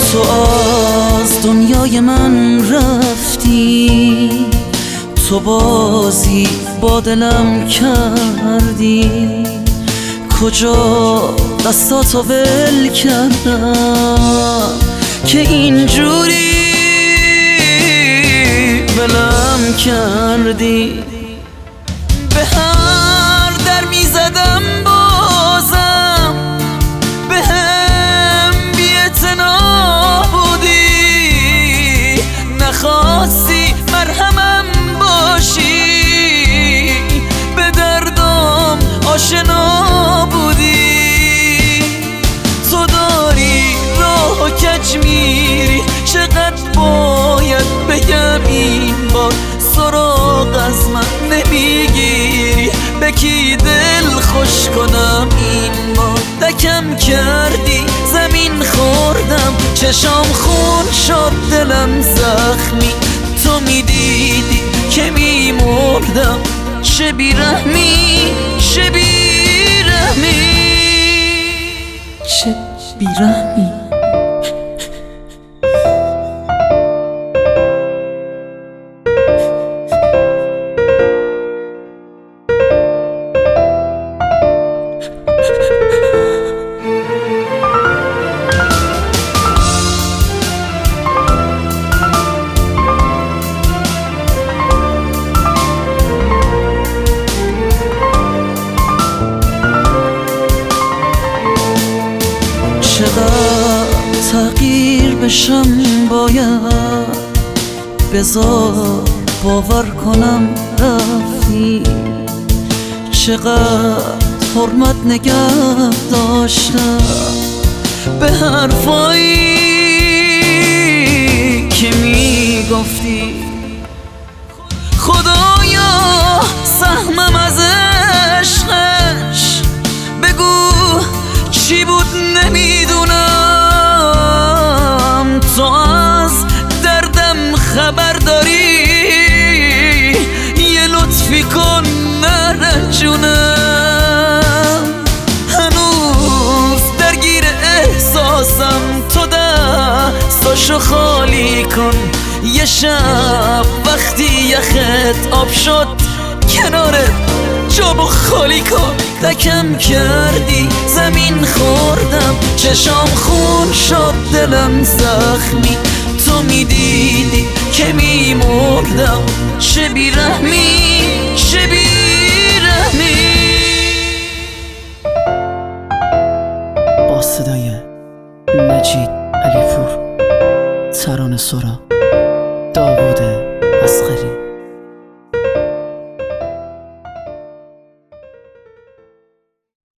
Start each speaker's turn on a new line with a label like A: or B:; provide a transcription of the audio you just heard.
A: تو از دنیای من رفتی، تو بازی با دلم کردی. کجا دستاتو ول کردم که اینجوری ولم کردی؟ به هر در میزدم بازم به هم بی‌اعتنا بودی، نخواستی مرهمم باشی، به دردم آشنا بودی. تو داری راه و کج میری، چقدر باید بگم این بار سراغ از من نمیگیری؟ به کی دل خوش کنم این بار؟ دکم کردی زمین خوردم، چشام خون شد دلم زخمی. تو میدیدی که میمردم، چه بیرحمی، چه بیرحمی، چه بیرحمی. چقدر تغییر بشم باید، بذار باور کنم رفتی. چقدر حرمت نگه داشتم به حرفایی که میگفتی. خدایا سهمم از عشقش بگو چی بود نمیدونم. تو از دردم خبر داری، یه لطفی کن نرنجونم. هنوز درگیر احساسم، تو دستاشو خالی کن. یه شب وقتی یخت آب شد کنارت جامو خالی کن. دکم کردی زمین خوردم، چشام خون شد دلم زخمی. تو میدیدی که میمردم، چه بیرحمی، چه بیرحمی.
B: با صدای مجید علیپور، ترانه سرا، داوود اصغری.